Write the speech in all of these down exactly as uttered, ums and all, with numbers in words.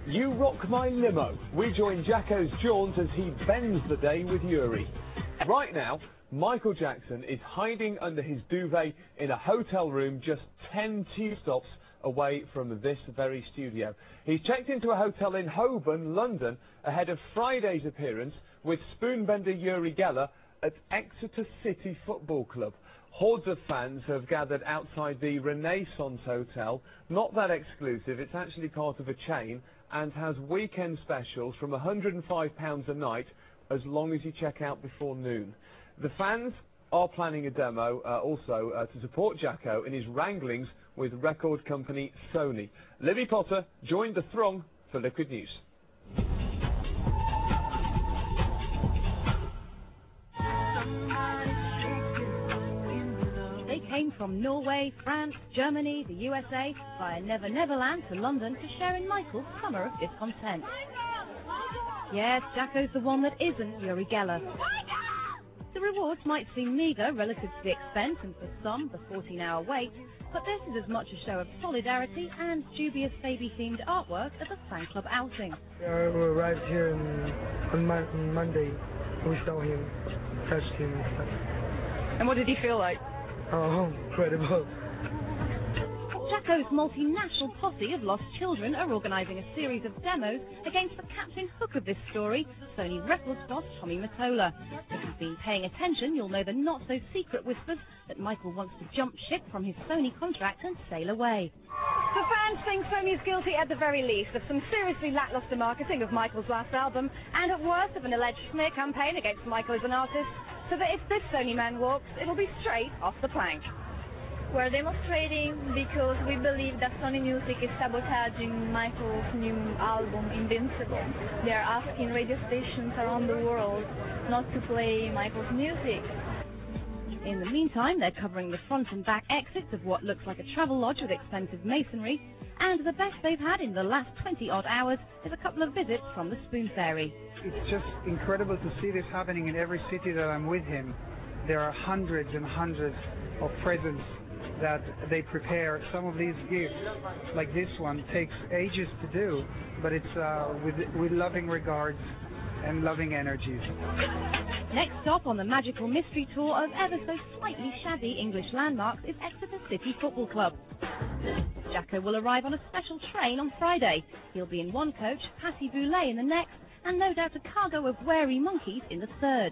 You Rock My Limo. We join Jacko's jaunt as he bends the day with Yuri. Right now, Michael Jackson is hiding under his duvet in a hotel room just ten tube stops away from this very studio. He's checked into a hotel in Holborn, London, ahead of Friday's appearance with spoonbender Uri Geller at Exeter City Football Club. Hordes of fans have gathered outside the Renaissance Hotel. Not that exclusive, it's actually part of a chain and has weekend specials from one hundred and five pounds a night as long as you check out before noon. The fans are planning a demo uh, also uh, to support Jacko in his wranglings with record company Sony. Libby Potter joined the throng for Liquid News. They came from Norway, France, Germany, the U S A, via Never Neverland to London to share in Michael's summer of discontent. Yes, Jacko's the one that isn't Uri Geller. The rewards might seem meagre relative to the expense and for some the fourteen hour wait, but this is as much a show of solidarity and dubious baby-themed artwork as a fan club outing. We arrived here on, on, Mon on Monday. We saw him, touched him and stuff. And what did he feel like? Oh, incredible. Jacko's multinational posse of lost children are organising a series of demos against the captain hook of this story, Sony Records boss Tommy Mottola. If you've been paying attention, you'll know the not-so-secret whispers that Michael wants to jump ship from his Sony contract and sail away. The fans think Sony's guilty at the very least of some seriously lacklustre marketing of Michael's last album, and at worst of an alleged smear campaign against Michael as an artist, so that if this Sony man walks, it'll be straight off the plank. We're demonstrating because we believe that Sony Music is sabotaging Michael's new album, Invincible. They are asking radio stations around the world not to play Michael's music. In the meantime, they're covering the front and back exits of what looks like a travel lodge with expensive masonry, and the best they've had in the last twenty odd hours is a couple of visits from the Spoon Fairy. It's just incredible to see this happening in every city that I'm with him. There are hundreds and hundreds of presents that they prepare. Some of these gifts, like this one, takes ages to do, but it's uh, with, with loving regards and loving energies. Next stop on the magical mystery tour of ever so slightly shabby English landmarks is Exeter City Football Club. Jacko will arrive on a special train on Friday. He'll be in one coach, Passy Boulay in the next, and no doubt a cargo of wary monkeys in the third.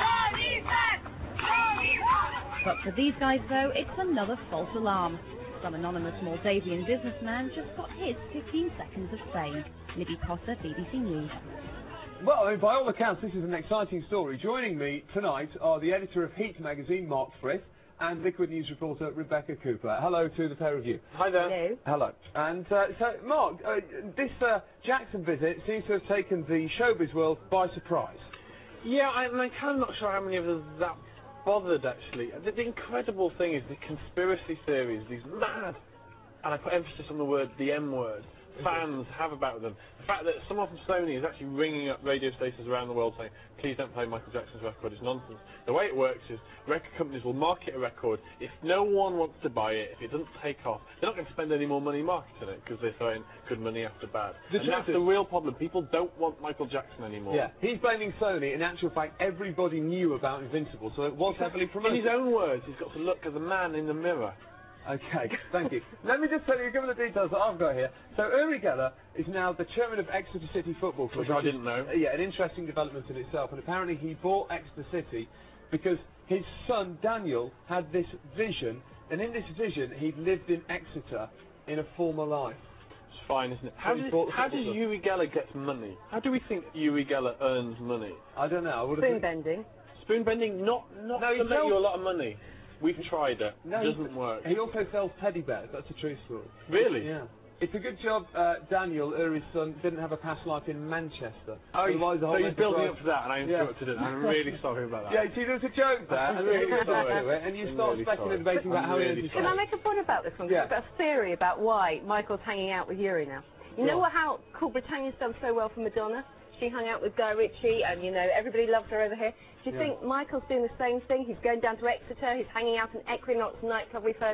But for these guys, though, it's another false alarm. Some anonymous Moldavian businessman just got his fifteen seconds of fame. Libby Potter, B B C News. Well, I mean, by all accounts, this is an exciting story. Joining me tonight are the editor of Heat magazine, Mark Frith, and Liquid News reporter Rebecca Cooper. Hello to the pair of you. Hi there. Hello. Hello. And uh, so, Mark, uh, this uh, Jackson visit seems to have taken the showbiz world by surprise. Yeah, I'm kind of not sure how many of us are that bothered, actually. The, the incredible thing is the conspiracy theories, these mad, and I put emphasis on the word, the M word, fans have about them. The fact that someone from Sony is actually ringing up radio stations around the world saying, please don't play Michael Jackson's record, it's nonsense. The way it works is record companies will market a record. If no one wants to buy it, if it doesn't take off, they're not going to spend any more money marketing it because they're throwing good money after bad. The and that's the real problem. People don't want Michael Jackson anymore. Yeah, he's blaming Sony. In actual fact, everybody knew about Invincible, so it was heavily promoted. In his own words, he's got to look as a man in the mirror. Okay, thank you. Let me just tell you a couple of details that I've got here. So Uri Geller is now the chairman of Exeter City Football Club. Which I didn't know. Yeah, an interesting development in itself. And apparently he bought Exeter City because his son Daniel had this vision, and in this vision he'd lived in Exeter in a former life. It's fine, isn't it? How, does, how does Uri Geller get money? How do we think Uri Geller earns money? I don't know. Spoon bending. Spoon bending, not not no, to make you a lot of money. We've tried it. No, it doesn't work. He also sells teddy bears. That's a true story. Really? Yeah. It's a good job uh, Daniel, Uri's son, didn't have a past life in Manchester. Oh, Otherwise, the whole so he's building enterprise... up to that, and I interrupted yeah. it. I'm really sorry about that. Yeah, see, there was a joke there. I'm really sorry to it, and you I'm start really speculating sorry. about how really he is. Can I make a point about this one? Yeah. I've got a theory about why Michael's hanging out with Uri now. You know What? how Cool Britannia's done so well for Madonna? She hung out with Guy Ritchie, and, you know, everybody loves her over here. Do you Yeah. think Michael's doing the same thing? He's going down to Exeter, he's hanging out in Equinox nightclub, we've heard.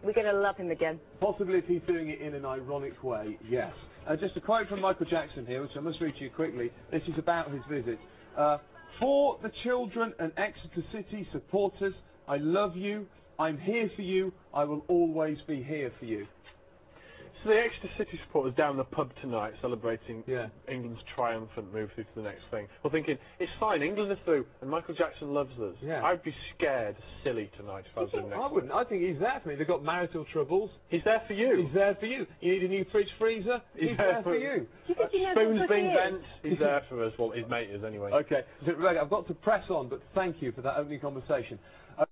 we're going to love him again. Possibly if he's doing it in an ironic way, yes. Uh, just a quote from Michael Jackson here, which I must read to you quickly. This is about his visit. Uh, For the children and Exeter City supporters, I love you. I'm here for you. I will always be here for you. So the Exeter City supporters down the pub tonight celebrating yeah. England's triumphant move through to the next thing. Well, thinking, it's fine, England are through, and Michael Jackson loves us. Yeah. I'd be scared, silly tonight if I was in next. I wouldn't. I think he's there for me. They've got marital troubles. He's there for you. He's there for you. You need a new fridge freezer? He's, he's there, there for you. Do you think he knows Spoons what being he is? bent, he's there for us. Well, his mate is anyway. Okay. So, Rebecca, I've got to press on, but thank you for that opening conversation. Uh,